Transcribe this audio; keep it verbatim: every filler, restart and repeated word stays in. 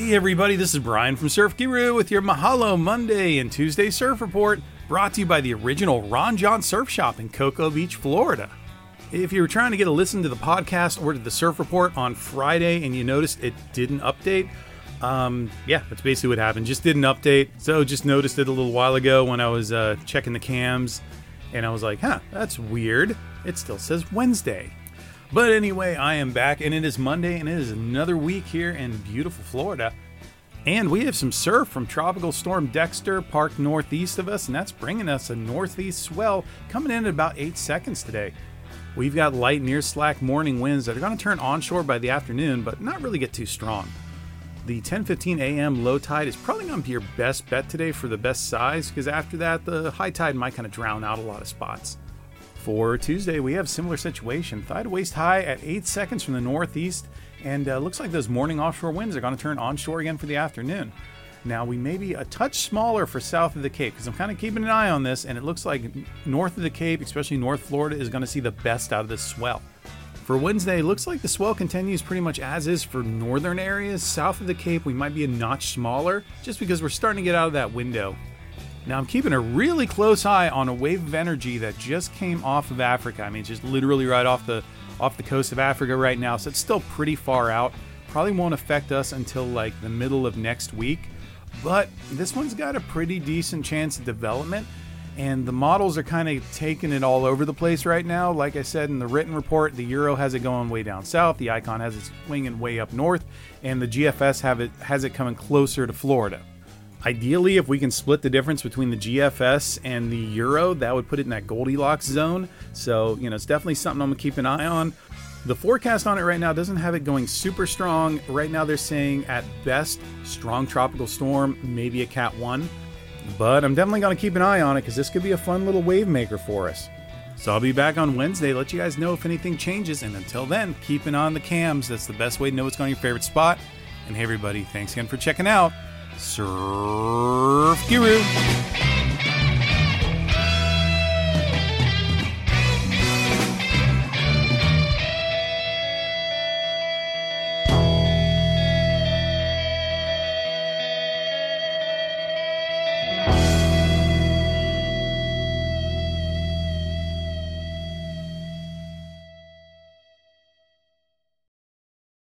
Hey everybody, this is Brian from Surf Guru with your Mahalo Monday and Tuesday Surf Report, brought to you by the original Ron John Surf Shop in Cocoa Beach, Florida. If you were trying to get a listen to the podcast or to the Surf Report on Friday and you noticed it didn't update, um, yeah, that's basically what happened. Just didn't update. So just noticed it a little while ago when I was uh, checking the cams, and I was like, huh, that's weird. It still says Wednesday. But anyway, I am back, and it is Monday, and it is another week here in beautiful Florida. And we have some surf from Tropical Storm Dexter parked northeast of us, and that's bringing us a northeast swell coming in at about eight seconds today. We've got light near slack morning winds that are going to turn onshore by the afternoon, but not really get too strong. The ten fifteen a.m. low tide is probably going to be your best bet today for the best size, because after that, the high tide might kind of drown out a lot of spots. For Tuesday, we have a similar situation. Thigh to waist high at eight seconds from the northeast, and uh, looks like those morning offshore winds are going to turn onshore again for the afternoon. Now, we may be a touch smaller for south of the Cape, because I'm kind of keeping an eye on this, and it looks like north of the Cape, especially North Florida, is going to see the best out of this swell. For Wednesday, looks like the swell continues pretty much as is for northern areas. South of the Cape, we might be a notch smaller, just because we're starting to get out of that window. Now, I'm keeping a really close eye on a wave of energy that just came off of Africa. I mean, it's just literally right off the off the coast of Africa right now, so it's still pretty far out. Probably won't affect us until like the middle of next week, but this one's got a pretty decent chance of development, and the models are kind of taking it all over the place right now. Like I said in the written report, the Euro has it going way down south, the Icon has it swinging way up north, and the G F S have it has it coming closer to Florida. Ideally, if we can split the difference between the G F S and the Euro, that would put it in that Goldilocks zone. So, you know, it's definitely something I'm going to keep an eye on. The forecast on it right now doesn't have it going super strong. Right now they're saying at best, strong tropical storm, maybe a Cat one. But I'm definitely going to keep an eye on it because this could be a fun little wave maker for us. So I'll be back on Wednesday, let you guys know if anything changes. And until then, keep an eye on the cams. That's the best way to know what's going on your favorite spot. And hey everybody, thanks again for checking out Surf Guru.